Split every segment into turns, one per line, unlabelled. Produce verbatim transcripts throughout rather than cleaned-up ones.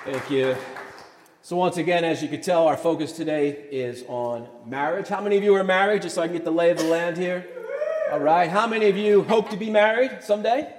Thank you. So once again, as you can tell, our focus today is on marriage. How many of you are married, just so I can get the lay of the land here? All right. How many of you hope to be married someday?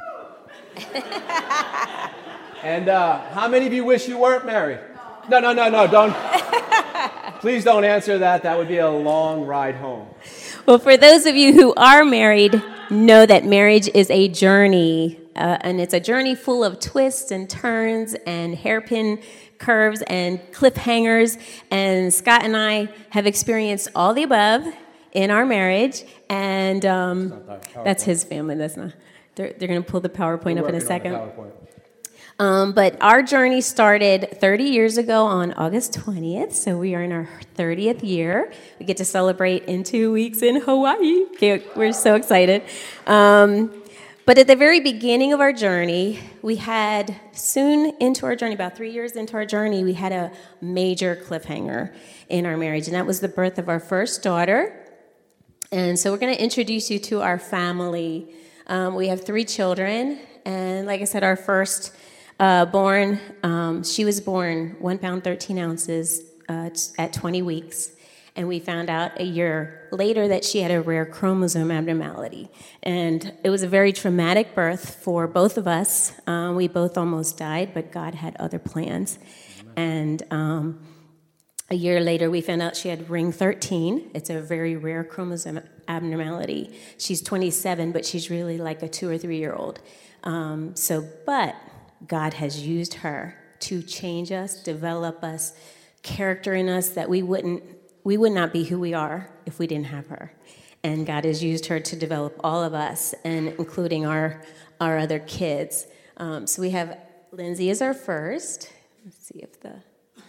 And uh, how many of you wish you weren't married? No, no, no, no, don't. Please don't answer that. That would be a long ride home.
Well, for those of you who are married, know that marriage is a journey, uh, and it's a journey full of twists and turns and hairpin curves and cliffhangers. And Scott and I have experienced all the above in our marriage, and um, that that's his family. That's not. They're, they're going to pull the PowerPoint
We're
up in a second.
PowerPoint.
Um, but our journey started thirty years ago on August twentieth, so we are in our thirtieth year. We get to celebrate in two weeks in Hawaii. Okay, we're so excited. Um, but at the very beginning of our journey, we had, soon into our journey, about three years into our journey, we had a major cliffhanger in our marriage, and that was the birth of our first daughter. And so we're going to introduce you to our family. Um, we have three children, and like I said, our first Uh, born, um, she was born one pound, thirteen ounces uh, at twenty weeks. And we found out a year later that she had a rare chromosome abnormality. And it was a very traumatic birth for both of us. Um, we both almost died, but God had other plans. And um, a year later, we found out she had ring thirteen. It's a very rare chromosome abnormality. She's twenty-seven, but she's really like a two or three-year-old. Um, so, but God has used her to change us, develop us, character in us that we wouldn't, we would not be who we are if we didn't have her. And God has used her to develop all of us, and including our our other kids. Um, so we have Lindsay as our first. Let's see if the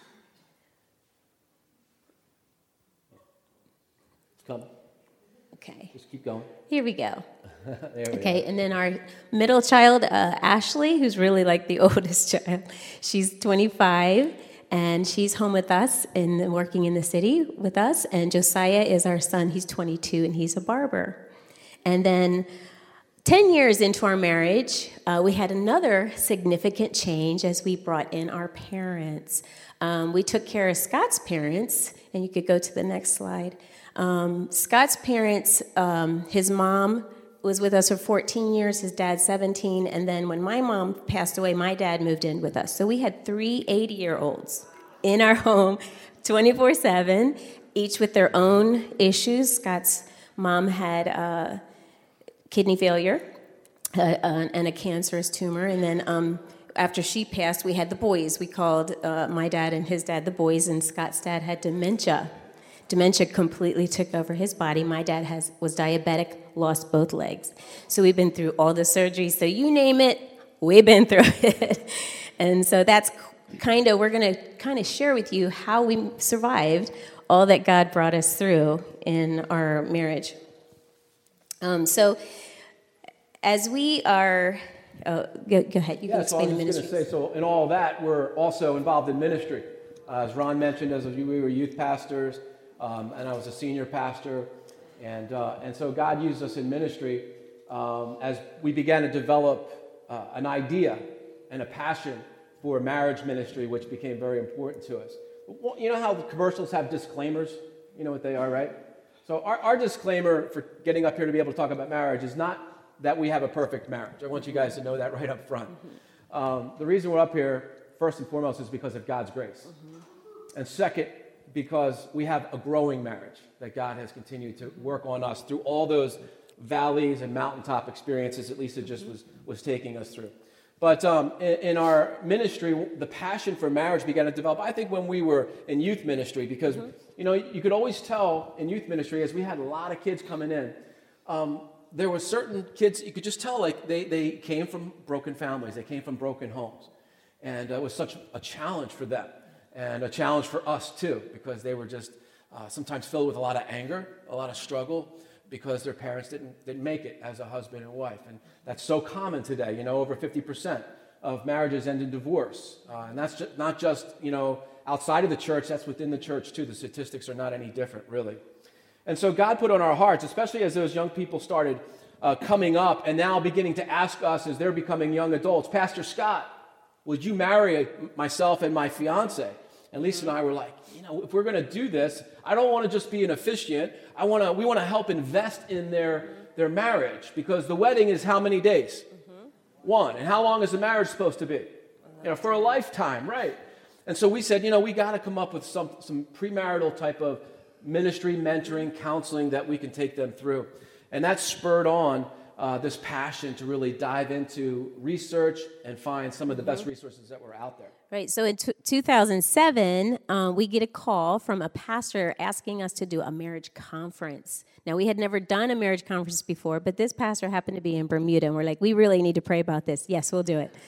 Come.
Okay.
Just keep going.
Here we go.
There we
Okay,
go.
and then our middle child, uh, Ashley, who's really like the oldest child. She's twenty-five, and she's home with us and working in the city with us. And Josiah is our son. He's twenty-two, and he's a barber. And then ten years into our marriage, uh, we had another significant change as we brought in our parents. Um, we took care of Scott's parents, and you could go to the next slide. Um, Scott's parents, um, his mom was with us for fourteen years, his dad seventeen, and then when my mom passed away, my dad moved in with us. So we had three eighty-year-olds in our home twenty-four seven, each with their own issues. Scott's mom had uh, kidney failure uh, uh, and a cancerous tumor, and then um, after she passed, we had the boys. We called uh, my dad and his dad the boys, and Scott's dad had dementia. Dementia completely took over his body. My dad has was diabetic, lost both legs. So we've been through all the surgeries. So you name it, we've been through it. And so that's kind of, we're going to kind of share with you how we survived all that God brought us through in our marriage. Um, so as we are, oh, go, go ahead, you
yeah,
can
so I
explain
was
the
just
ministry.
going to say, so in all that, we're also involved in ministry. Uh, as Ron mentioned, as we were youth pastors, um, and I was a senior pastor, and uh, and so God used us in ministry um, as we began to develop uh, an idea and a passion for marriage ministry, which became very important to us. Well, you know how the commercials have disclaimers? You know what they are, right? So our, our disclaimer for getting up here to be able to talk about marriage is not that we have a perfect marriage. I want you guys to know that right up front. Um, the reason we're up here, first and foremost, is because of God's grace. Mm-hmm. And second, because we have a growing marriage that God has continued to work on us through all those valleys and mountaintop experiences that Lisa just was, was taking us through. But um, in, in our ministry, the passion for marriage began to develop, I think, when we were in youth ministry, because, mm-hmm. you know, you could always tell in youth ministry, as we had a lot of kids coming in, um, there were certain kids, you could just tell, like, they, they came from broken families, they came from broken homes. And it was such a challenge for them, and a challenge for us, too, because they were just uh, sometimes filled with a lot of anger, a lot of struggle, because their parents didn't, didn't make it as a husband and wife. And that's so common today. You know, over fifty percent of marriages end in divorce. Uh, and that's just, not just, you know, outside of the church, that's within the church, too. The statistics are not any different, really. And so God put on our hearts, especially as those young people started uh, coming up and now beginning to ask us as they're becoming young adults, Pastor Scott, would you marry myself and my fiance? And Lisa and I were like, you know, if we're going to do this, I don't want to just be an officiant. I want to. We want to help invest in their their marriage, because the wedding is how many days? Mm-hmm. One. And how long is the marriage supposed to be? You know, for a lifetime, right? And so we said, you know, we got to come up with some some premarital type of ministry, mentoring, counseling that we can take them through. And that spurred on uh, this passion to really dive into research and find some of the best resources that were out there.
Right. So in t- two thousand seven, um, we get a call from a pastor asking us to do a marriage conference. Now, we had never done a marriage conference before, but this pastor happened to be in Bermuda, and we're like, we really need to pray about this. Yes, we'll do it.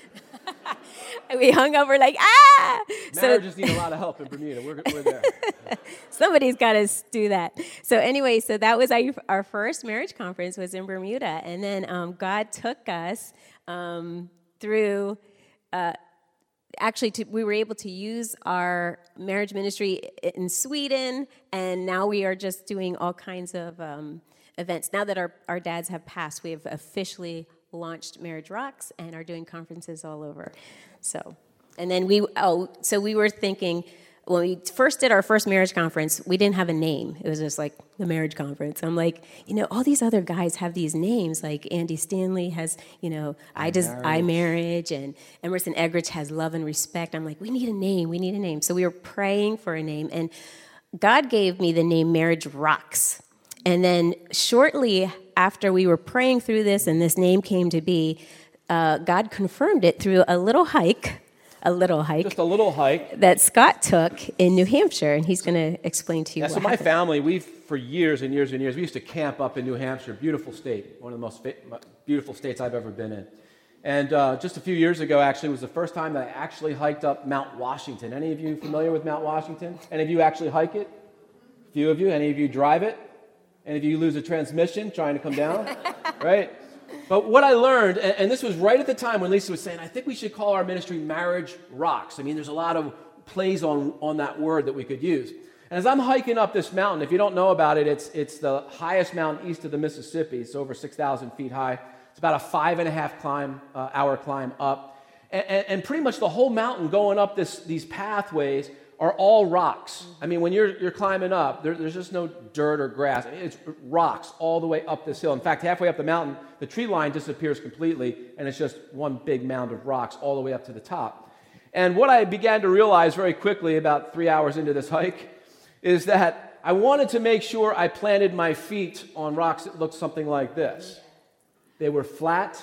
And we hung up, we're like, ah!
Marriages
so,
need a lot of help in Bermuda. We're, we're there.
Somebody's got to do that. So anyway, so that was our, our first marriage conference was in Bermuda. And then um, God took us um, through... Uh, Actually, to, we were able to use our marriage ministry in Sweden, and now we are just doing all kinds of um, events. Now that our, our dads have passed, we have officially launched Marriage Rocks and are doing conferences all over. So, and then we, oh, so we were thinking, when we first did our first marriage conference, we didn't have a name. It was just like the marriage conference. I'm like, you know, all these other guys have these names. Like Andy Stanley has, you know, I just I marriage, and Emerson Eggerichs has love and respect. I'm like, we need a name. We need a name. So we were praying for a name, and God gave me the name Marriage Rocks. And then shortly after we were praying through this, and this name came to be, uh, God confirmed it through a little hike. A little hike.
Just a little hike.
That Scott took in New Hampshire, and he's going to explain to you
yeah,
what
so my
happened.
family, we've, for years and years and years, we used to camp up in New Hampshire, beautiful state, one of the most fa- beautiful states I've ever been in. And uh, just a few years ago, actually, was the first time that I actually hiked up Mount Washington. Any of you familiar with Mount Washington? Any of you actually hike it? A few of you. Any of you drive it? Any of you lose a transmission trying to come down? Right? But what I learned, and, and this was right at the time when Lisa was saying, I think we should call our ministry Marriage Rocks. I mean, there's a lot of plays on, on that word that we could use. And as I'm hiking up this mountain, if you don't know about it, it's it's the highest mountain east of the Mississippi. It's over six thousand feet high. It's about a five and a half climb, uh, hour climb up. And, and, and pretty much the whole mountain going up this these pathways are all rocks. I mean, when you're you're climbing up, there, there's just no dirt or grass. I mean, it's rocks all the way up this hill. In fact, halfway up the mountain, the tree line disappears completely, and it's just one big mound of rocks all the way up to the top. And what I began to realize very quickly about three hours into this hike is that I wanted to make sure I planted my feet on rocks that looked something like this. They were flat,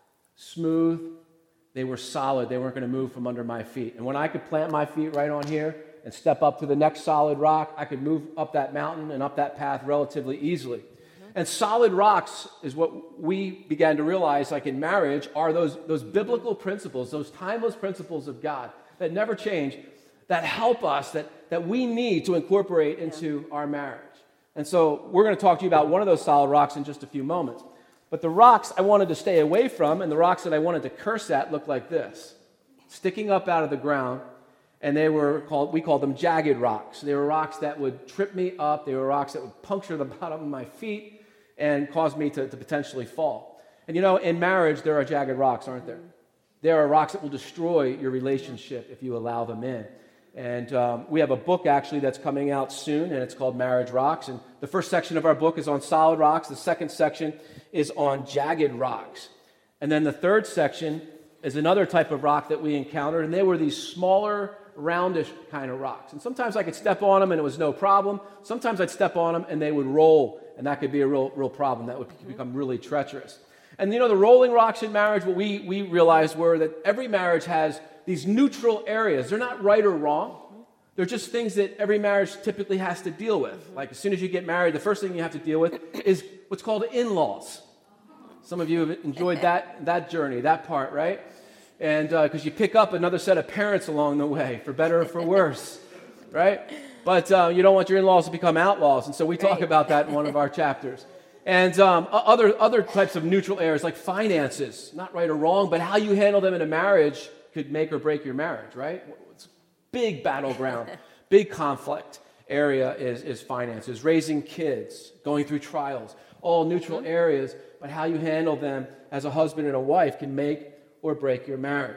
smooth, they were solid. They weren't going to move from under my feet. And when I could plant my feet right on here and step up to the next solid rock, I could move up that mountain and up that path relatively easily. Mm-hmm. And solid rocks is what we began to realize, like in marriage, are those, those biblical principles, those timeless principles of God that never change, that help us, that, that we need to incorporate into yeah. our marriage. And so we're going to talk to you about one of those solid rocks in just a few moments. But the rocks I wanted to stay away from, and the rocks that I wanted to curse at, looked like this, sticking up out of the ground, and they were called, we called them jagged rocks. They were rocks that would trip me up. They were rocks that would puncture the bottom of my feet and cause me to, to potentially fall. And you know, in marriage, there are jagged rocks, aren't there? There are rocks that will destroy your relationship if you allow them in. And um, we have a book, actually, that's coming out soon, and it's called Marriage Rocks. And the first section of our book is on solid rocks. The second section is on jagged rocks. And then the third section is another type of rock that we encountered, and they were these smaller, roundish kind of rocks. And sometimes I could step on them, and it was no problem. Sometimes I'd step on them, and they would roll, and that could be a real, real problem. That would become really treacherous. And, you know, the rolling rocks in marriage, what we, we realized were that every marriage has these neutral areas. They're not right or wrong. They're just things that every marriage typically has to deal with. Like as soon as you get married, the first thing you have to deal with is what's called in-laws. Some of you have enjoyed that, that journey, that part, right? And because uh, you pick up another set of parents along the way, for better or for worse, right? But uh, you don't want your in-laws to become outlaws. And so we talk
right.
about that in one of our chapters. And um, other, other types of neutral areas like finances, not right or wrong, but how you handle them in a marriage could make or break your marriage, right? It's a big battleground, big conflict area is, is finances, raising kids, going through trials, all neutral mm-hmm. areas, but how you handle them as a husband and a wife can make or break your marriage.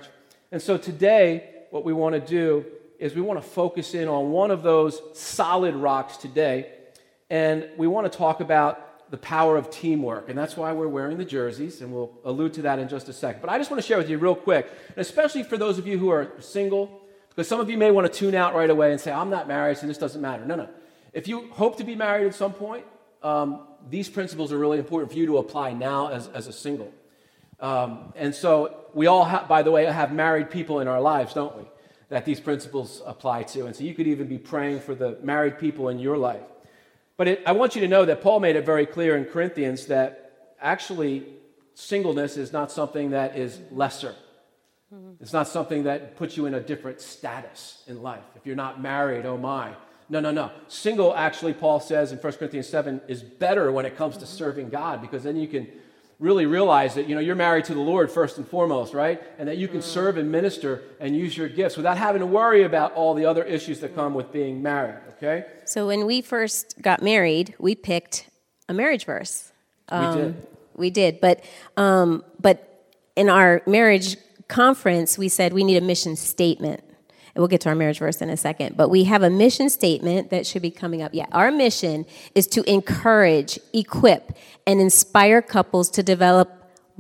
And so today, what we want to do is we want to focus in on one of those solid rocks today, and we want to talk about the power of teamwork. And that's why we're wearing the jerseys, and we'll allude to that in just a second. But I just want to share with you real quick, and especially for those of you who are single, because some of you may want to tune out right away and say, I'm not married, so this doesn't matter. No, no. If you hope to be married at some point, um, these principles are really important for you to apply now as, as a single. Um, and so we all, ha- by the way, have married people in our lives, don't we, that these principles apply to. And so you could even be praying for the married people in your life. But it, I want you to know that Paul made it very clear in Corinthians that actually singleness is not something that is lesser. It's not something that puts you in a different status in life. If you're not married, oh my. No, no, no. Single, actually, Paul says in First Corinthians seven, is better when it comes to serving God, because then you can really realize that, you know, you're married to the Lord first and foremost, right? And that you can serve and minister and use your gifts without having to worry about all the other issues that come with being married, okay?
So when we first got married, we picked a marriage verse. Um,
we did.
We did. But, um, but in our marriage conference, we said we need a mission statement. And we'll get to our marriage verse in a second. But we have a mission statement that should be coming up. Yeah, our mission is to encourage, equip, and inspire couples to develop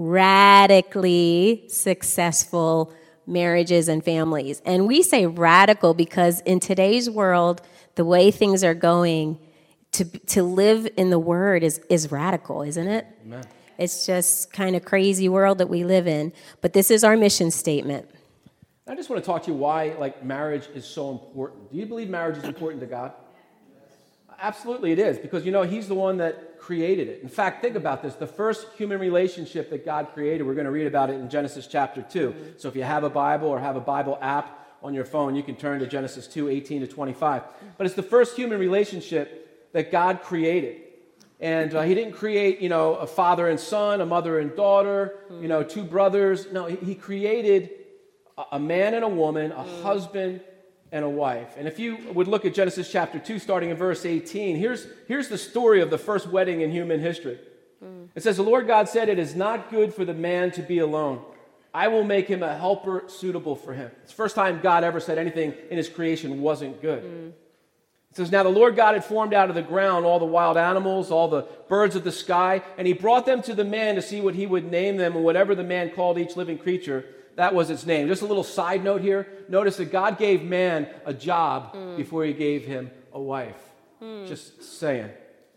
radically successful marriages and families. And we say radical because in today's world, the way things are going, to to live in the Word is, is radical, isn't it?
Amen.
It's just kind of crazy world that we live in. But this is our mission statement.
I just want to talk to you why, like, marriage is so important. Do you believe marriage is important to God? Absolutely it is, because, you know, He's the one that created it. In fact, think about this. The first human relationship that God created, we're going to read about it in Genesis chapter two. Mm-hmm. So if you have a Bible or have a Bible app on your phone, you can turn to Genesis two, eighteen to twenty-five. But it's the first human relationship that God created. And uh, He didn't create, you know, a father and son, a mother and daughter, you know, two brothers. No, He, he created a man and a woman, a mm. husband and a wife. And if you would look at Genesis chapter two, starting in verse eighteen, here's, here's the story of the first wedding in human history. Mm. It says, the Lord God said, it is not good for the man to be alone. I will make him a helper suitable for him. It's the first time God ever said anything in His creation wasn't good. Mm. It says, now the Lord God had formed out of the ground all the wild animals, all the birds of the sky, and He brought them to the man to see what he would name them, and whatever the man called each living creature, that was its name. Just a little side note here. Notice that God gave man a job mm. before He gave him a wife. Mm. Just saying.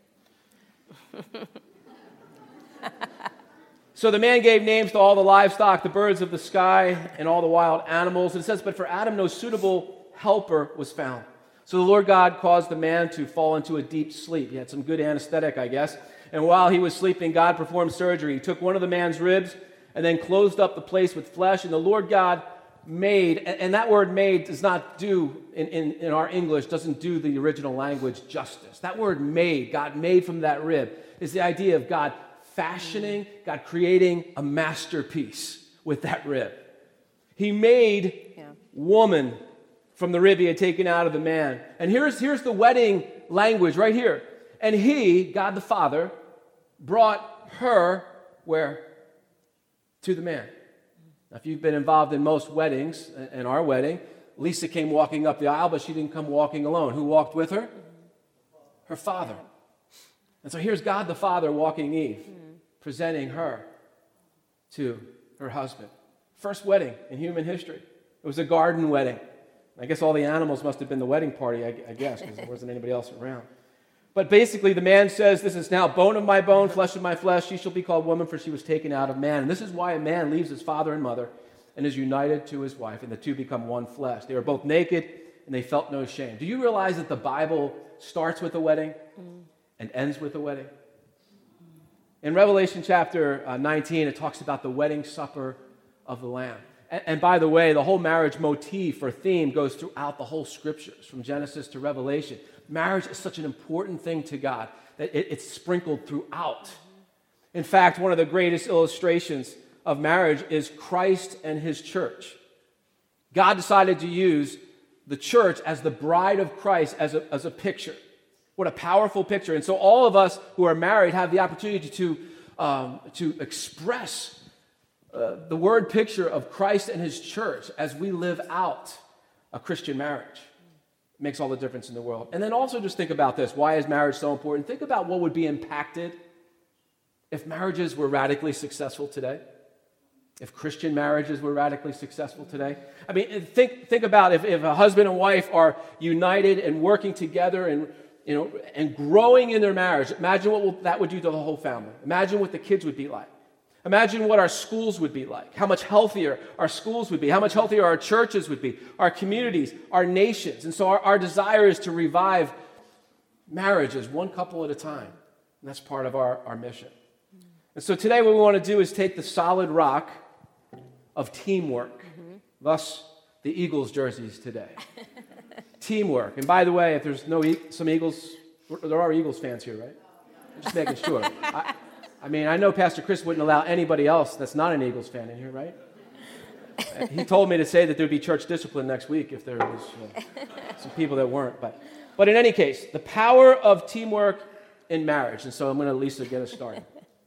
So the man gave names to all the livestock, the birds of the sky, and all the wild animals. And it says, but for Adam no suitable helper was found. So the Lord God caused the man to fall into a deep sleep. He had some good anesthetic, I guess. And while he was sleeping, God performed surgery. He took one of the man's ribs and then closed up the place with flesh. And the Lord God made, and, and that word made does not do, in, in, in our English, doesn't do the original language justice. That word made, God made from that rib, is the idea of God fashioning, God creating a masterpiece with that rib. He made yeah. woman from the rib He had taken out of the man. And here's, here's the wedding language right here. And He, God the Father, brought her, where? To the man. Now, if you've been involved in most weddings, in our wedding, Lisa came walking up the aisle, but she didn't come walking alone. Who walked with her? Her father. And so here's God the Father walking Eve, presenting her to her husband. First wedding in human history. It was a garden wedding. I guess all the animals must have been the wedding party, I, I guess, because there wasn't anybody else around. But basically, the man says, this is now bone of my bone, flesh of my flesh. She shall be called woman, for she was taken out of man. And this is why a man leaves his father and mother and is united to his wife, and the two become one flesh. They were both naked, and they felt no shame. Do you realize that the Bible starts with a wedding mm. and ends with a wedding? In Revelation chapter uh, nineteen, it talks about the wedding supper of the Lamb. And, and by the way, the whole marriage motif or theme goes throughout the whole Scriptures, from Genesis to Revelation. Marriage is such an important thing to God that it, it's sprinkled throughout. In fact, one of the greatest illustrations of marriage is Christ and His church. God decided to use the church as the bride of Christ as a, as a picture. What a powerful picture. And so all of us who are married have the opportunity to, um, to express uh, the word picture of Christ and his church as we live out a Christian marriage. It makes all the difference in the world. And then also just think about this. Why is marriage so important? Think about what would be impacted if marriages were radically successful today. If Christian marriages were radically successful today. I mean, think think about if, if a husband and wife are united and working together and, you know, and growing in their marriage. Imagine what will, that would do to the whole family. Imagine what the kids would be like. Imagine what our schools would be like. How much healthier our schools would be. How much healthier our churches would be. Our communities, our nations. And so our, our desire is to revive marriages one couple at a time. And that's part of our, our mission. And so today what we want to do is take the solid rock of teamwork, mm-hmm. thus the Eagles jerseys today. Teamwork. And by the way, if there's no e- some Eagles, there are Eagles fans here, right? I'm just making sure. I, I mean, I know Pastor Chris wouldn't allow anybody else that's not an Eagles fan in here, right? He told me to say that there'd be church discipline next week if there was uh, some people that weren't. But, but in any case, the power of teamwork in marriage. And so I'm going to, Lisa, get us started.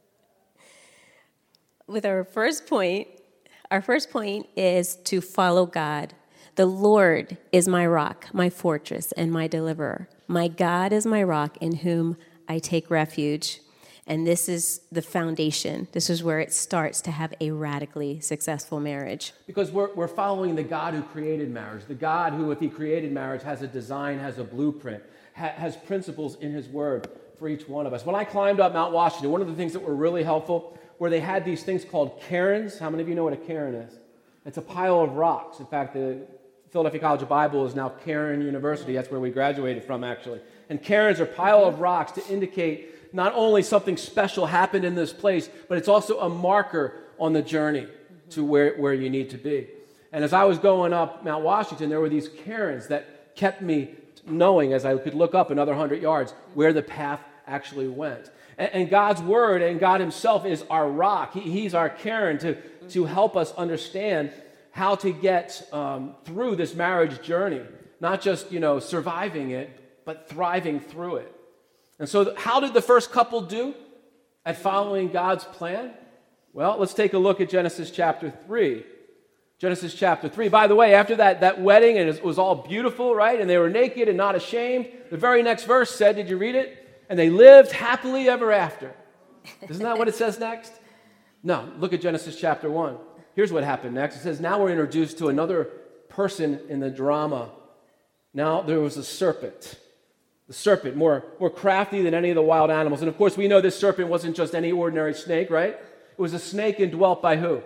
With our first point, our first point is to follow God. The Lord is my rock, my fortress, and my deliverer. My God is my rock in whom I take refuge. And this is the foundation. This is where it starts to have a radically successful marriage.
Because we're, we're following the God who created marriage. The God who, if he created marriage, has a design, has a blueprint, ha- has principles in his word for each one of us. When I climbed up Mount Washington, one of the things that were really helpful where they had these things called cairns. How many of you know what a cairn is? It's a pile of rocks. In fact, the Philadelphia College of Bible is now Cairn University. That's where we graduated from, actually. And cairns are pile of rocks to indicate not only something special happened in this place, but it's also a marker on the journey to where, where you need to be. And as I was going up Mount Washington, there were these cairns that kept me knowing, as I could look up another hundred yards, where the path actually went. And God's word and God himself is our rock. He, he's our cairn to, to help us understand how to get um, through this marriage journey. Not just, you know, surviving it, but thriving through it. And so how did the first couple do at following God's plan? Well, let's take a look at Genesis chapter three. Genesis chapter three. By the way, after that, that wedding, and it was all beautiful, right? And they were naked and not ashamed. The very next verse said, did you read it? And they lived happily ever after. Isn't that what it says next? No, look at Genesis chapter one. Here's what happened next. It says, now we're introduced to another person in the drama. Now there was a serpent. The serpent, more, more crafty than any of the wild animals. And of course, we know this serpent wasn't just any ordinary snake, right? It was a snake indwelt by who?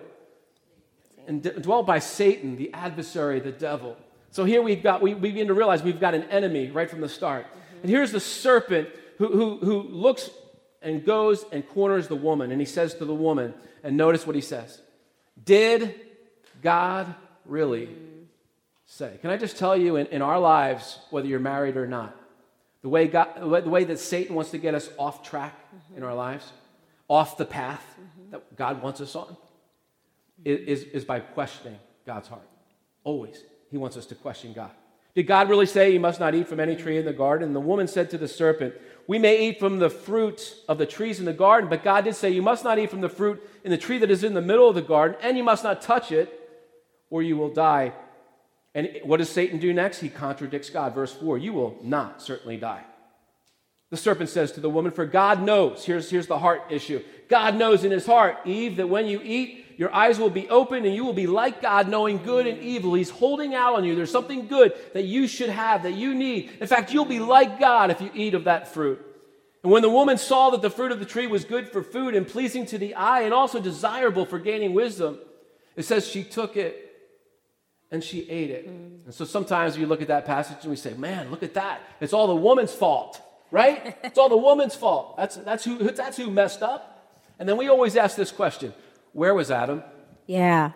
Indwelt by Satan, the adversary, the devil. So here we've got, we, we begin to realize we've got an enemy right from the start. Mm-hmm. And here's the serpent Who, who, who looks and goes and corners the woman. And he says to the woman, and notice what he says. Did God really say? Can I just tell you, in, in our lives, whether you're married or not, the way, God, the way that Satan wants to get us off track mm-hmm. in our lives, off the path mm-hmm. that God wants us on, is, is by questioning God's heart. Always. He wants us to question God. Did God really say you must not eat from any tree in the garden? And the woman said to the serpent, we may eat from the fruit of the trees in the garden, but God did say you must not eat from the fruit in the tree that is in the middle of the garden, and you must not touch it, or you will die. And what does Satan do next? He contradicts God. Verse four, you will not certainly die. The serpent says to the woman, for God knows, here's, here's the heart issue. God knows in his heart, Eve, that when you eat, your eyes will be open and you will be like God, knowing good and evil. He's holding out on you. There's something good that you should have, that you need. In fact, you'll be like God if you eat of that fruit. And when the woman saw that the fruit of the tree was good for food and pleasing to the eye and also desirable for gaining wisdom, it says she took it and she ate it. Mm. And so sometimes we look at that passage and we say, man, look at that. It's all the woman's fault, right? It's all the woman's fault. That's, that's, who, that's who messed up. And then we always ask this question, where was Adam?
Yeah.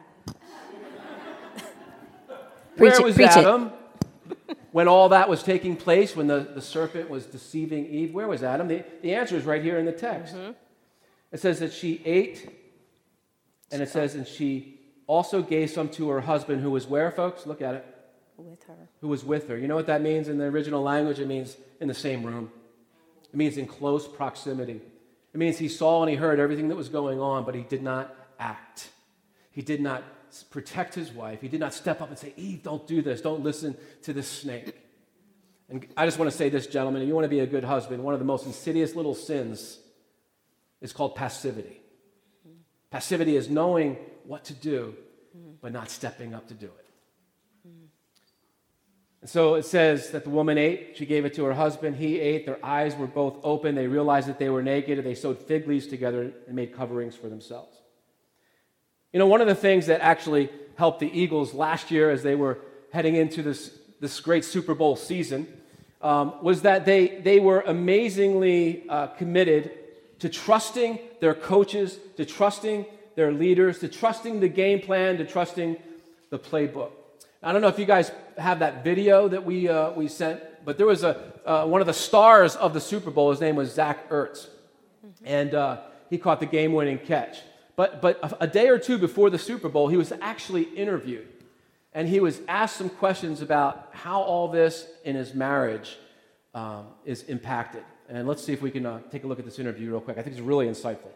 Where
preach
was
it,
Adam when all that was taking place, when the, the serpent was deceiving Eve? Where was Adam? The, the answer is right here in the text. Mm-hmm. It says that she ate, and it says, and she also gave some to her husband who was where, folks? Look at it.
With her.
Who was with her. You know what that means in the original language? It means in the same room. It means in close proximity. It means he saw and he heard everything that was going on, but he did not act. He did not protect his wife. He did not step up and say, Eve, don't do this. Don't listen to this snake. And I just want to say this, gentlemen, if you want to be a good husband, one of the most insidious little sins is called passivity. Passivity is knowing what to do, but not stepping up to do it. And so it says that the woman ate. She gave it to her husband. He ate. Their eyes were both open. They realized that they were naked, and they sewed fig leaves together and made coverings for themselves. You know, one of the things that actually helped the Eagles last year as they were heading into this, this great Super Bowl season um, was that they, they were amazingly uh, committed to trusting their coaches, to trusting their leaders, to trusting the game plan, to trusting the playbook. I don't know if you guys have that video that we uh, we sent, but there was a uh, one of the stars of the Super Bowl. His name was Zach Ertz, mm-hmm. and uh, he caught the game-winning catch. But but a, a day or two before the Super Bowl, he was actually interviewed, and he was asked some questions about how all this in his marriage um, is impacted. And let's see if we can uh, take a look at this interview real quick. I think it's really insightful.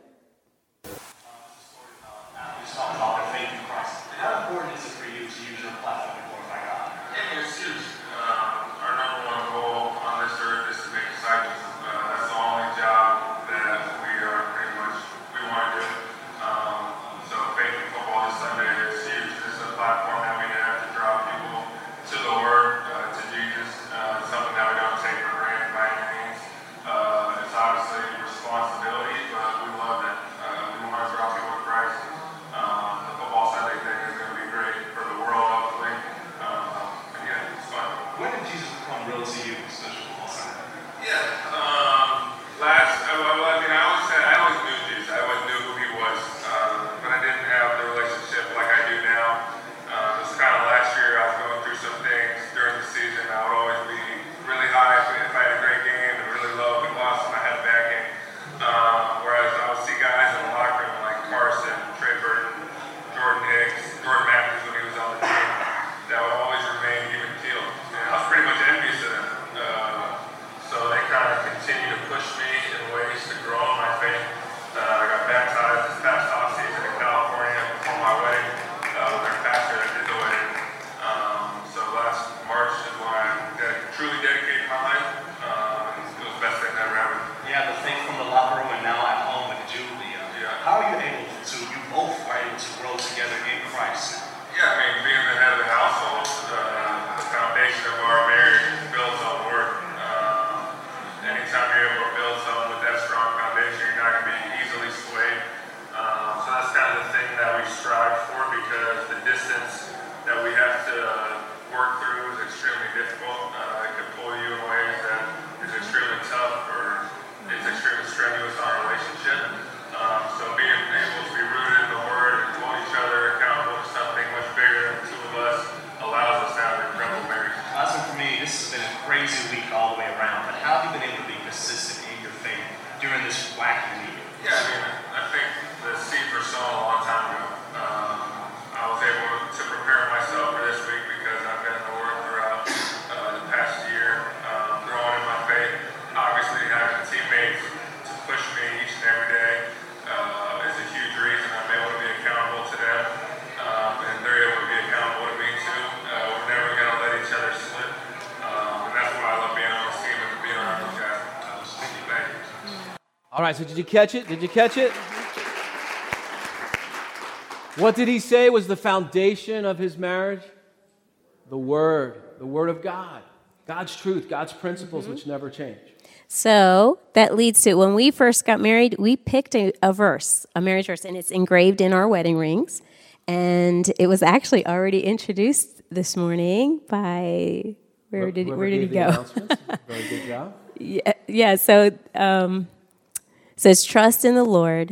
All right, so did you catch it? Did you catch it? What did he say was the foundation of his marriage? The Word, the Word of God, God's truth, God's principles, mm-hmm. which never change.
So that leads to, when we first got married, we picked a, a verse, a marriage verse, and it's engraved in our wedding rings. And it was actually already introduced this morning by, where did, where did he go?
Very good job.
Yeah, yeah, so um, it says, trust in the Lord.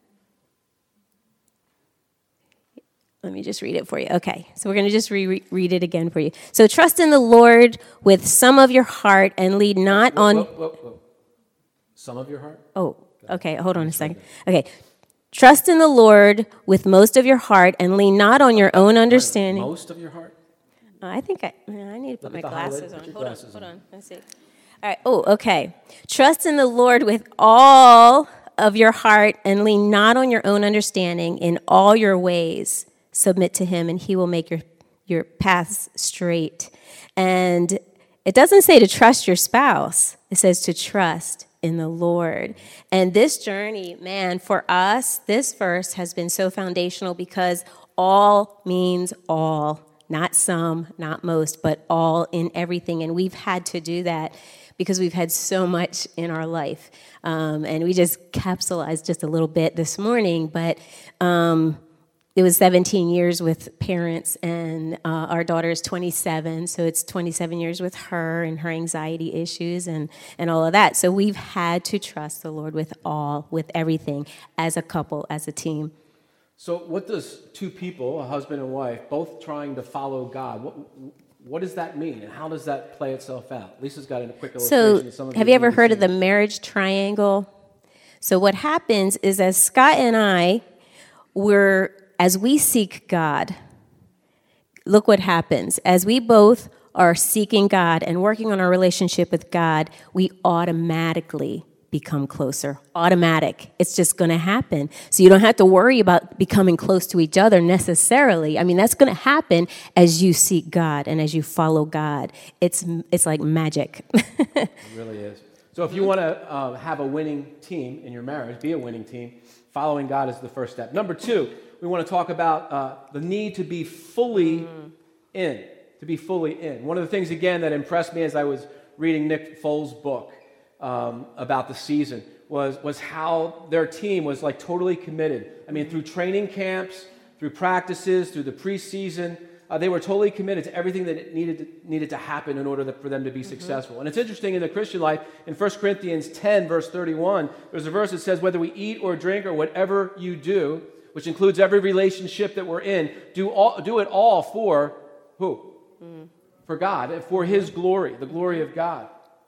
Let me just read it for you. Okay, so we're going to just re- read it again for you. So trust in the Lord with some of your heart and lead not
whoa,
on...
Whoa, whoa, whoa. Some of your heart?
Oh, okay, hold on a second. Okay, trust in the Lord with most of your heart and lean not on your own understanding.
Most of your heart?
Uh, I think I, I need to put
Look
my glasses
on.
on. Hold
glasses
on, hold
on.
on. Let's see. All right. Oh, okay. Trust in the Lord with all of your heart and lean not on your own understanding. In all your ways, submit to him, and he will make your, your paths straight. And it doesn't say to trust your spouse. It says to trust in the Lord. And this journey, man, for us, this verse has been so foundational because all means all, not some, not most, but all in everything. And we've had to do that because we've had so much in our life. Um, and we just capsulized just a little bit this morning, but um, it was seventeen years with parents, and uh, our daughter is twenty-seven, so it's twenty-seven years with her and her anxiety issues and, and all of that. So we've had to trust the Lord with all, with everything, as a couple, as a team.
So what does two people, a husband and wife, both trying to follow God, what, what does that mean, and how does that play itself out? Lisa's got a quick illustration.
So
of some of
have
you
you ever heard
seen.
of the marriage triangle? So what happens is, as Scott and I were, as we seek God, look what happens. As we both are seeking God and working on our relationship with God, we automatically become closer. Automatic. It's just going to happen. So you don't have to worry about becoming close to each other necessarily. I mean, that's going to happen as you seek God and as you follow God. It's it's like magic.
It really is. So if you want to uh, have a winning team in your marriage, be a winning team, following God is the first step. Number two, we want to talk about uh, the need to be fully mm. in, to be fully in. One of the things, again, that impressed me as I was reading Nick Foles' book um, about the season was, was how their team was like totally committed. I mean, through training camps, through practices, through the preseason, uh, they were totally committed to everything that it needed to, needed to happen in order to, for them to be mm-hmm. successful. And it's interesting in the Christian life, in First Corinthians ten, verse thirty-one, there's a verse that says, whether we eat or drink or whatever you do, which includes every relationship that we're in, do all, do it all for who? Mm. For God, for His glory, the glory of God.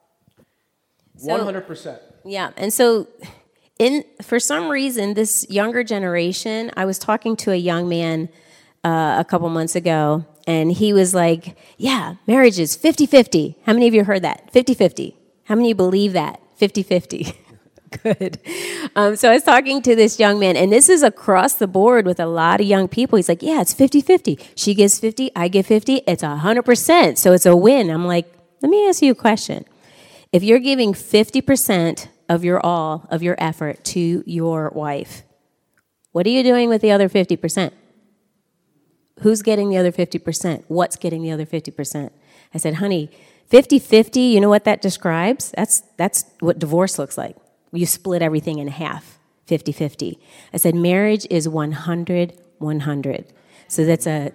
So, one hundred percent.
Yeah, and so in for some reason, this younger generation, I was talking to a young man uh, a couple months ago, and he was like, yeah, marriage is fifty-fifty. How many of you heard that? fifty-fifty. How many of you believe that? fifty-fifty. Good. Um, so I was talking to this young man, and this is across the board with a lot of young people. He's like, yeah, it's fifty-fifty. She gives fifty, I give fifty. It's one hundred percent, so it's a win. I'm like, let me ask you a question. If you're giving fifty percent of your all, of your effort to your wife, what are you doing with the other fifty percent? Who's getting the other fifty percent? What's getting the other fifty percent? I said, honey, fifty-fifty, you know what that describes? That's that's what divorce looks like. You split everything in half, fifty-fifty. I said, marriage is one hundred one hundred. So that's a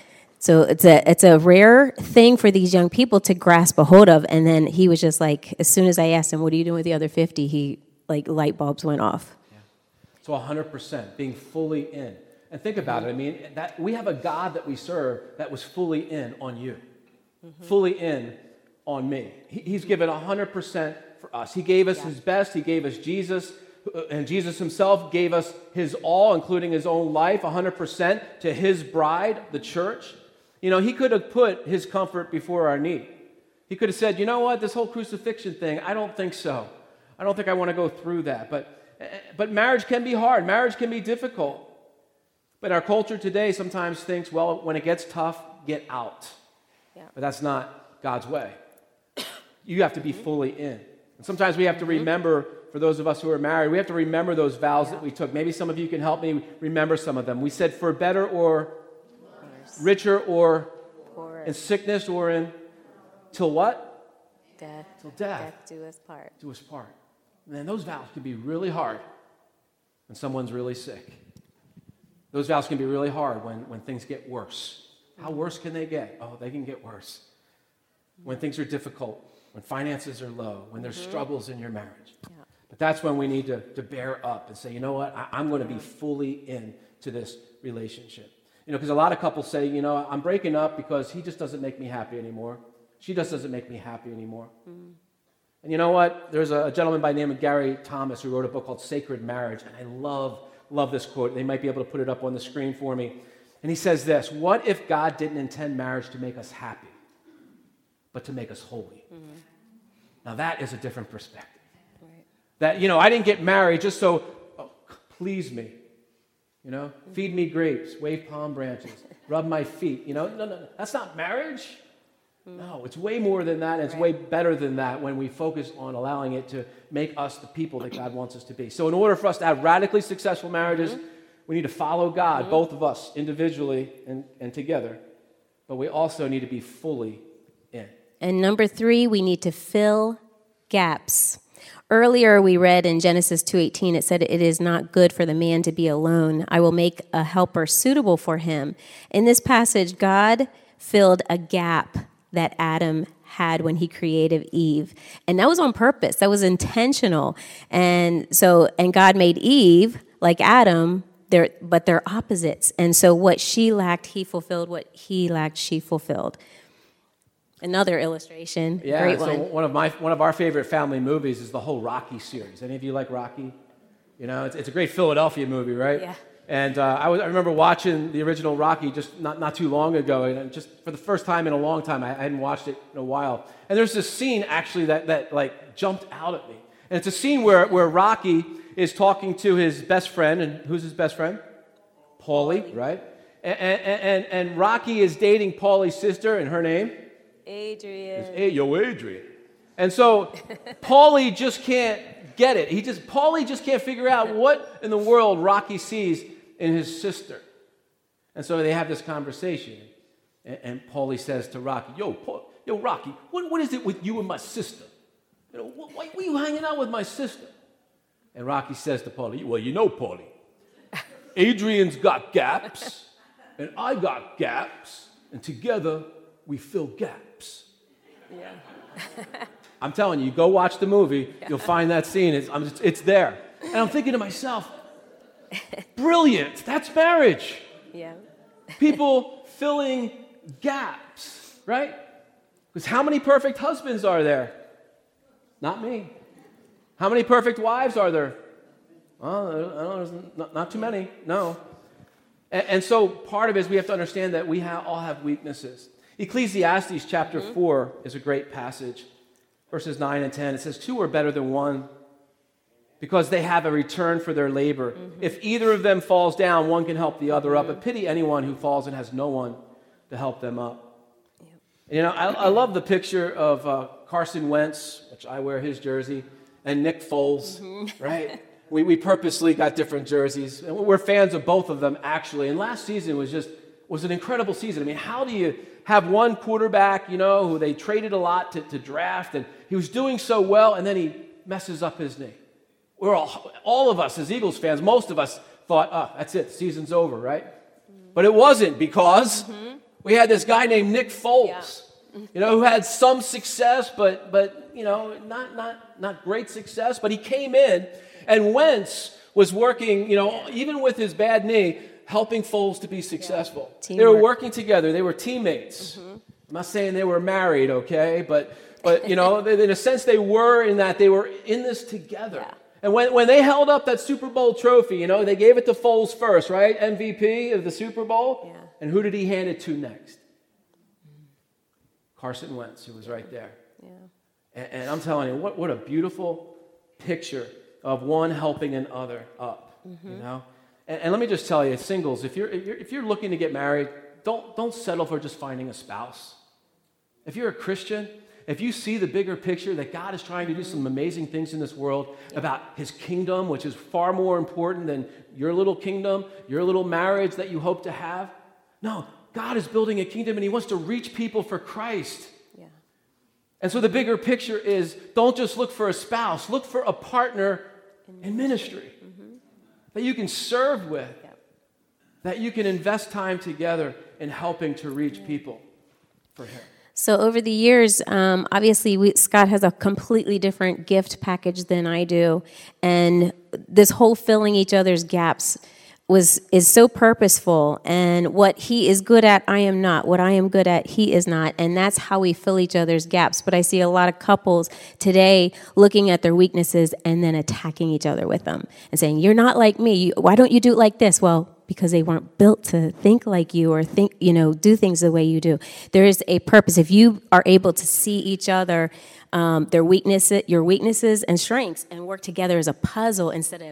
so it's a it's a rare thing for these young people to grasp a hold of. And then he was just like, as soon as I asked him, what are you doing with the other fifty? He, like, light bulbs went off.
Yeah. So one hundred percent, being fully in. And think about it. I mean, that we have a God that we serve that was fully in on you, mm-hmm. fully in on me. He, he's given one hundred percent for us. He gave us yeah. His best. He gave us Jesus. And Jesus Himself gave us His all, including His own life, one hundred percent to His bride, the church. You know, He could have put His comfort before our need. He could have said, you know what, this whole crucifixion thing, I don't think so. I don't think I want to go through that. But, but marriage can be hard. Marriage can be difficult. But our culture today sometimes thinks, well, when it gets tough, get out. Yeah. But that's not God's way. You have to be fully in. And sometimes we have to remember, for those of us who are married, we have to remember those vows yeah. that we took. Maybe some of you can help me remember some of them. We said for better or worse. Richer or poorer. In sickness or in till what?
Death.
Till death.
Death do us part.
Do us part. Man, those vows can be really hard when someone's really sick. Those vows can be really hard when, when things get worse. How worse can they get? Oh, they can get worse. When things are difficult, when finances are low, when there's mm-hmm. struggles in your marriage. Yeah. But that's when we need to, to bear up and say, you know what, I, I'm going to be fully in to this relationship. You know, because a lot of couples say, you know, I'm breaking up because he just doesn't make me happy anymore. She just doesn't make me happy anymore. Mm-hmm. And you know what? There's a, a gentleman by the name of Gary Thomas who wrote a book called Sacred Marriage, and I love Love this quote. They might be able to put it up on the screen for me. And he says this, what if God didn't intend marriage to make us happy, but to make us holy? Mm-hmm. Now that is a different perspective. Right. That, you know, I didn't get married just so, oh, please me. You know, feed me grapes, wave palm branches, rub my feet. You know, no, no, that's not marriage. No, it's way more than that. And it's way better than that when we focus on allowing it to make us the people that God wants us to be. So in order for us to have radically successful marriages, mm-hmm. we need to follow God, mm-hmm. both of us, individually and, and together. But we also need to be fully in.
And number three, we need to fill gaps. Earlier we read in Genesis two eighteen, it said, "It is not good for the man to be alone. I will make a helper suitable for him." In this passage, God filled a gap that Adam had when he created Eve. And that was on purpose. That was intentional. And so, and God made Eve like Adam, they're, but they're opposites. And so what she lacked, he fulfilled. What he lacked, she fulfilled. Another illustration.
Yeah,
Great
so
one.
one of my one of our favorite family movies is the whole Rocky series. Any of you like Rocky? You know, it's, it's a great Philadelphia movie, right?
Yeah.
And uh, I, was, I remember watching the original Rocky just not, not too long ago, and just for the first time in a long time. I, I hadn't watched it in a while. And there's this scene actually that, that like jumped out at me. And it's a scene where, where Rocky is talking to his best friend, and who's his best friend? Paulie, right? And, and, and, and Rocky is dating Paulie's sister, and her name?
Adrian.
Hey, yo, Adrian. And so Paulie just can't get it. He just Paulie just can't figure out what in the world Rocky sees in his sister. And so they have this conversation, and, and Paulie says to Rocky, "Yo, Paul, yo, Rocky, what, what is it with you and my sister? You know, why, why are you hanging out with my sister?" And Rocky says to Paulie, "Well, you know, Paulie, Adrian's got gaps, and I got gaps, and together we fill gaps."
Yeah.
I'm telling you, go watch the movie. You'll find that scene. It's, I'm, it's there. And I'm thinking to myself, brilliant. That's marriage.
Yeah.
People filling gaps, right? Because how many perfect husbands are there? Not me. How many perfect wives are there? Well, I don't know, not, not too many. No. And, and so part of it is we have to understand that we have, all have weaknesses. Ecclesiastes chapter mm-hmm. four is a great passage. Verses nine and ten, it says, "Two are better than one because they have a return for their labor. Mm-hmm. If either of them falls down, one can help the other mm-hmm. up. But pity anyone who falls and has no one to help them up." Yep. You know, I, I love the picture of uh, Carson Wentz, which I wear his jersey, and Nick Foles, mm-hmm. right? We, we purposely got different jerseys. And we're fans of both of them, actually. And last season was just was an incredible season. I mean, how do you have one quarterback, you know, who they traded a lot to, to draft, and he was doing so well, and then he messes up his knee? We're all, all of us as Eagles fans, most of us thought, oh, that's it, the season's over, right? Mm-hmm. But it wasn't, because mm-hmm. we had this guy named Nick Foles, yeah. you know, who had some success, but, but you know, not, not, not great success, but he came in, and Wentz was working, you know, yeah. even with his bad knee, helping Foles to be successful. Yeah. They were working together. They were teammates. Mm-hmm. I'm not saying they were married, okay? But, but you know, in a sense they were, in that they were in this together. Yeah. And when, when they held up that Super Bowl trophy, you know, they gave it to Foles first, right? M V P of the Super Bowl. Yeah. And who did he hand it to next? Mm. Carson Wentz, who was right there. Yeah. And, and I'm telling you, what, what a beautiful picture of one helping another up, mm-hmm. you know? And, and let me just tell you, singles, if you're, if you're if you're looking to get married, don't don't settle for just finding a spouse. If you're a Christian, if you see the bigger picture that God is trying to do some amazing things in this world yeah. about His kingdom, which is far more important than your little kingdom, your little marriage that you hope to have. No, God is building a kingdom, and He wants to reach people for Christ. Yeah. And so the bigger picture is, don't just look for a spouse, look for a partner in, in ministry. That you can serve with, yep. that you can invest time together in helping to reach yeah. people for Him.
So over the years, um, obviously, we, Scott has a completely different gift package than I do, and this whole filling each other's gaps was is so purposeful. And what he is good at, I am not. What I am good at, he is not. And that's how we fill each other's gaps. But I see a lot of couples today looking at their weaknesses and then attacking each other with them and saying, "You're not like me. Why don't you do it like this?" Well, because they weren't built to think like you or think, you know, do things the way you do. There is a purpose. If you are able to see each other, um, their weaknesses, your weaknesses and strengths, and work together as a puzzle instead of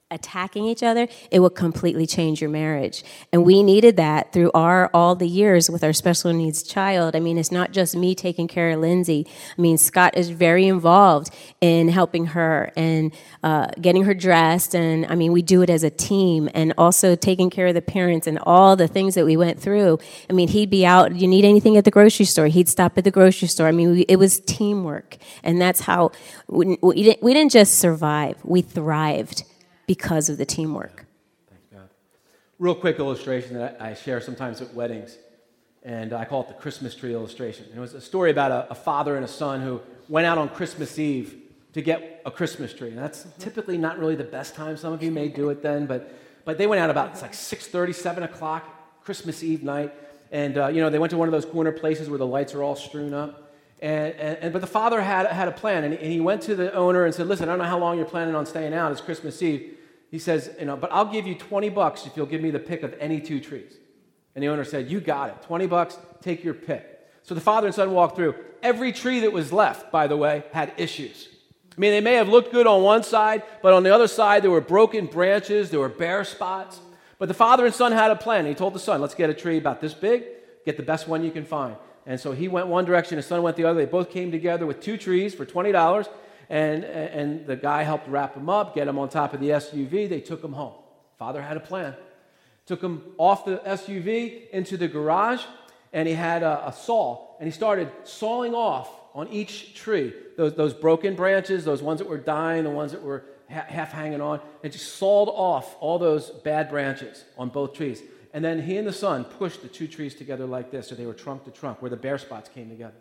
attacking each other, it would completely change your marriage. And we needed that through our all the years with our special needs child. I mean, it's not just me taking care of Lindsay. I mean, Scott is very involved in helping her and uh, getting her dressed. And I mean, we do it as a team, and also taking care of the parents and all the things that we went through. I mean, he'd be out, you need anything at the grocery store? He'd stop at the grocery store. I mean, we, it was teamwork. And that's how we, we, didn't, we didn't just survive, we thrived because of the teamwork.
Thanks, God. Real quick illustration that I share sometimes at weddings, and I call it the Christmas tree illustration. And it was a story about a, a father and a son who went out on Christmas Eve to get a Christmas tree. And that's mm-hmm. typically not really the best time. Some of you may do it then, but but they went out about, it's like six thirty, seven o'clock, Christmas Eve night, and uh, you know, they went to one of those corner places where the lights are all strewn up. And, and, and but the father had had a plan, and he, and he went to the owner and said, "Listen, I don't know how long you're planning on staying out. It's Christmas Eve." He says, "You know, but I'll give you twenty bucks if you'll give me the pick of any two trees." And the owner said, "You got it. twenty bucks, take your pick." So the father and son walked through. Every tree that was left, by the way, had issues. I mean, they may have looked good on one side, but on the other side, there were broken branches, there were bare spots. But the father and son had a plan. He told the son, "Let's get a tree about this big, get the best one you can find." And so he went one direction, his son went the other. They both came together with two trees for twenty dollars, and, and the guy helped wrap them up, get them on top of the S U V. They took them home. Father had a plan. Took them off the S U V into the garage, and he had a, a saw, and he started sawing off on each tree, those, those broken branches, those ones that were dying, the ones that were ha- half hanging on, and just sawed off all those bad branches on both trees. And then he and the son pushed the two trees together like this, so they were trunk to trunk, where the bare spots came together.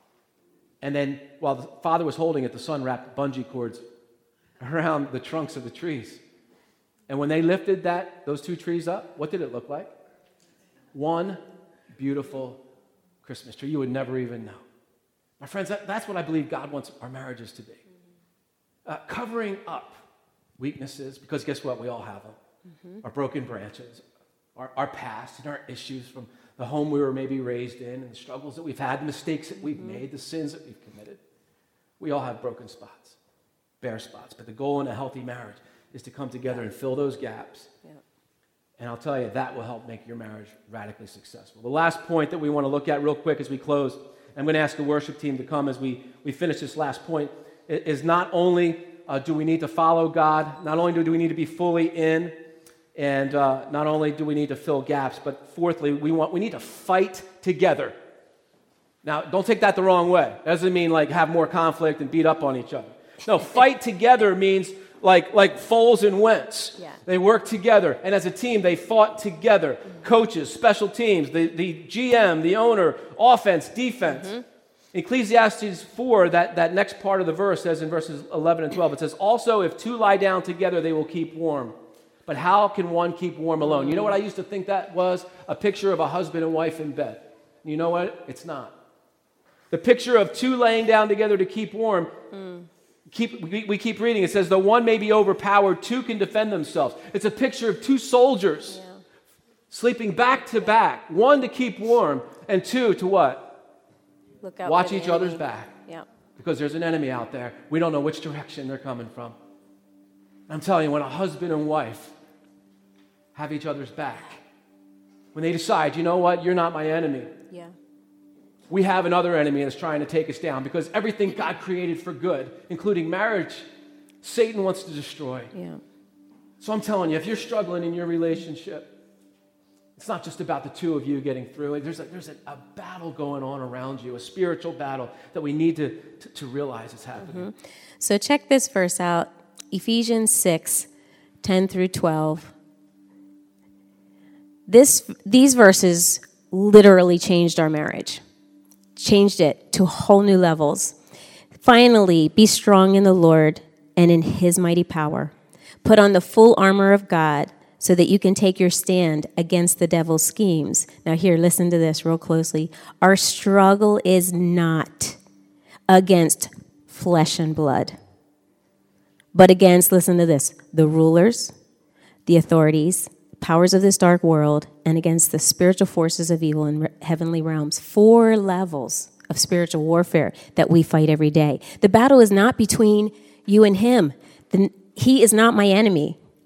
And then, while the father was holding it, the son wrapped bungee cords around the trunks of the trees. And when they lifted that, those two trees up, what did it look like? One beautiful Christmas tree. You would never even know. My friends, that, that's what I believe God wants our marriages to be. Uh, covering up weaknesses, because guess what? We all have them. Mm-hmm. Our broken branches, our, our past, and our issues from the home we were maybe raised in, and the struggles that we've had, the mistakes that we've mm-hmm. made, the sins that we've committed. We all have broken spots, bare spots. But the goal in a healthy marriage is to come together and fill those gaps. Yeah. And I'll tell you, that will help make your marriage radically successful. The last point that we want to look at real quick as we close, I'm going to ask the worship team to come as we, we finish this last point, is not only uh, do we need to follow God, not only do we need to be fully in, and uh, not only do we need to fill gaps, but fourthly, we want we need to fight together. Now, don't take that the wrong way. That doesn't mean like have more conflict and beat up on each other. No, fight together means like like Foles and Wentz. Yeah. They worked together, and as a team, they fought together. Mm-hmm. Coaches, special teams, the, the G M, the owner, offense, defense. Mm-hmm. Ecclesiastes four, that, that next part of the verse says in verses eleven and twelve, it says, "Also, if two lie down together, they will keep warm. But how can one keep warm alone?" You know what I used to think that was? A picture of a husband and wife in bed. You know what? It's not. The picture of two laying down together to keep warm, mm. keep, we, we keep reading. It says, "Though one may be overpowered, two can defend themselves." It's a picture of two soldiers yeah. sleeping back to back. One to keep warm, and two to what?
Look out
Watch each enemy. other's back.
Yeah.
Because there's an enemy out there. We don't know which direction they're coming from. I'm telling you, when a husband and wife have each other's back, when they decide, you know what, you're not my enemy.
Yeah.
We have another enemy that's trying to take us down, because everything God created for good, including marriage, Satan wants to destroy.
Yeah.
So I'm telling you, if you're struggling in your relationship, it's not just about the two of you getting through it. There's a, there's a, a battle going on around you, a spiritual battle that we need to, to, to realize is happening.
Mm-hmm. So check this verse out. Ephesians six, ten through twelve. This, these verses literally changed our marriage, changed it to whole new levels. "Finally, be strong in the Lord and in his mighty power. Put on the full armor of God so that you can take your stand against the devil's schemes." Now here, listen to this real closely. "Our struggle is not against flesh and blood, but against," listen to this, "the rulers, the authorities, powers of this dark world, and against the spiritual forces of evil in heavenly realms." Four levels of spiritual warfare that we fight every day. The battle is not between you and him. The, he is not my enemy.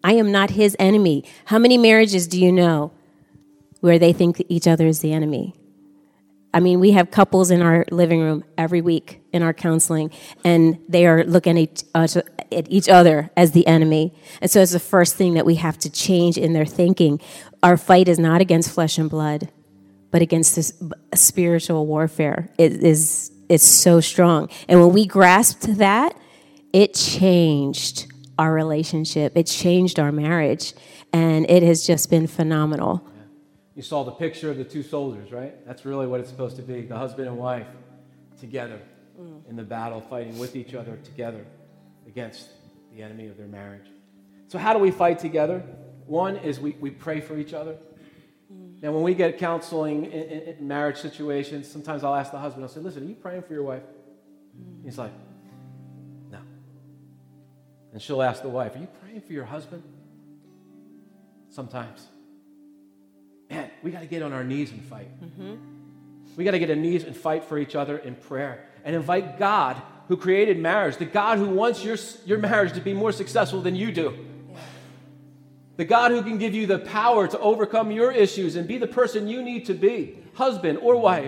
I am not his enemy. How many marriages do you know where they think each other is the enemy? I mean, we have couples in our living room every week in our counseling, and they are looking at, uh, at each other as the enemy. And so it's the first thing that we have to change in their thinking. Our fight is not against flesh and blood, but against this spiritual warfare. It is it's so strong. And when we grasped that, it changed our relationship. It changed our marriage. And it has just been phenomenal.
You saw the picture of the two soldiers, right? That's really what it's supposed to be, the husband and wife together mm. in the battle, fighting with each other together against the enemy of their marriage. So how do we fight together? One is we, we pray for each other. Mm. Now, when we get counseling in, in, in marriage situations, sometimes I'll ask the husband, I'll say, listen, are you praying for your wife? Mm. He's like, no. And she'll ask the wife, are you praying for your husband? Sometimes. Man, we got to get on our knees and fight. Mm-hmm. We got to get on knees and fight for each other in prayer and invite God, who created marriage, the God who wants your, your marriage to be more successful than you do, yeah. the God who can give you the power to overcome your issues and be the person you need to be, husband or wife.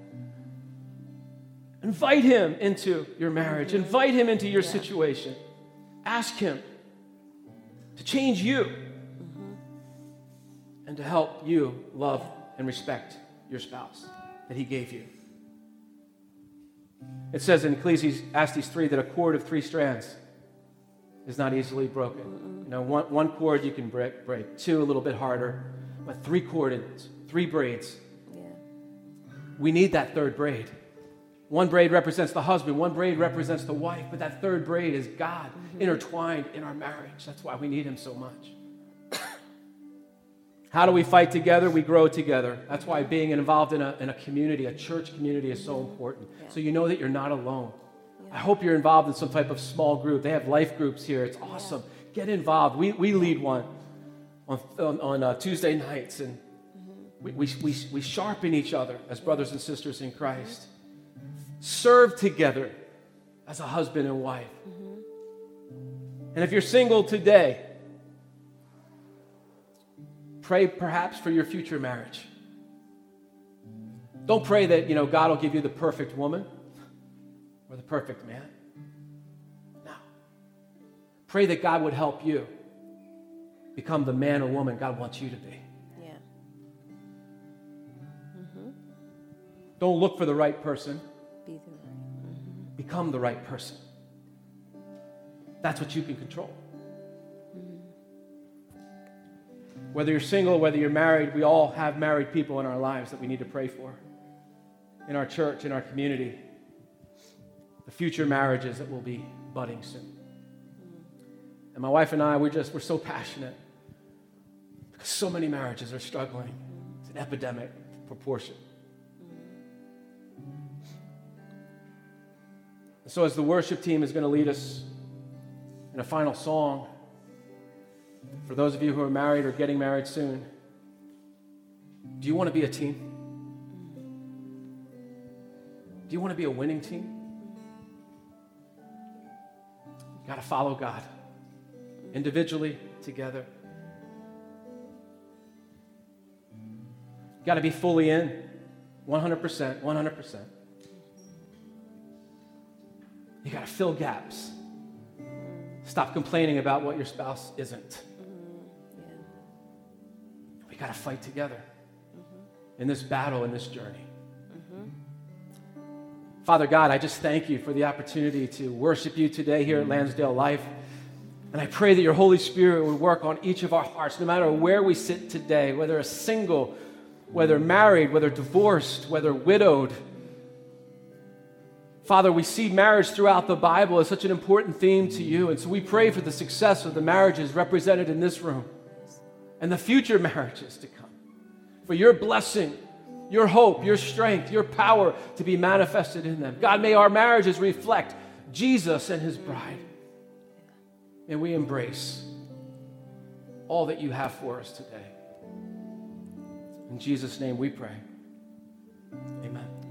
Invite him into your marriage. Mm-hmm. Invite him into your yeah. situation. Ask him to change you. And to help you love and respect your spouse that he gave you. It says in Ecclesiastes three that a cord of three strands is not easily broken. Mm-mm. You know, one, one cord you can break, break, two a little bit harder, but three cords, three braids. Yeah. We need that third braid. One braid represents the husband, one braid represents the wife, but that third braid is God mm-hmm. intertwined in our marriage. That's why we need him so much. How do we fight together? We grow together. That's why being involved in a, in a community, a church community, is so important. Yeah. So you know that you're not alone. Yeah. I hope you're involved in some type of small group. They have life groups here. It's awesome. Yeah. Get involved. We we lead one on on, on uh, Tuesday nights, and mm-hmm. we, we, we, we sharpen each other as brothers and sisters in Christ. Mm-hmm. Serve together as a husband and wife. Mm-hmm. And if you're single today, pray perhaps for your future marriage. Don't pray that, you know, God will give you the perfect woman or the perfect man. No. Pray that God would help you become the man or woman God wants you to be. Yeah. Mm-hmm. Don't look for the right person. Be the right. Mm-hmm. Become the right person. That's what you can control. Whether you're single, whether you're married, we all have married people in our lives that we need to pray for. In our church, in our community. The future marriages that will be budding soon. And my wife and I, we're just, we're so passionate. Because so many marriages are struggling. It's an epidemic proportion. And so as the worship team is going to lead us in a final song, for those of you who are married or getting married soon, do you want to be a team? Do you want to be a winning team? You got to follow God individually, together. You got to be fully in, one hundred percent, one hundred percent. You got to fill gaps. Stop complaining about what your spouse isn't. We got to fight together mm-hmm. in this battle, in this journey. Mm-hmm. Father God, I just thank you for the opportunity to worship you today here at Lansdale Life. And I pray that your Holy Spirit would work on each of our hearts, no matter where we sit today, whether a single, whether married, whether divorced, whether widowed. Father, we see marriage throughout the Bible as such an important theme to you. And so we pray for the success of the marriages represented in this room. And the future marriages to come. For your blessing, your hope, your strength, your power to be manifested in them. God, may our marriages reflect Jesus and his bride. May we embrace all that you have for us today. In Jesus' name we pray. Amen.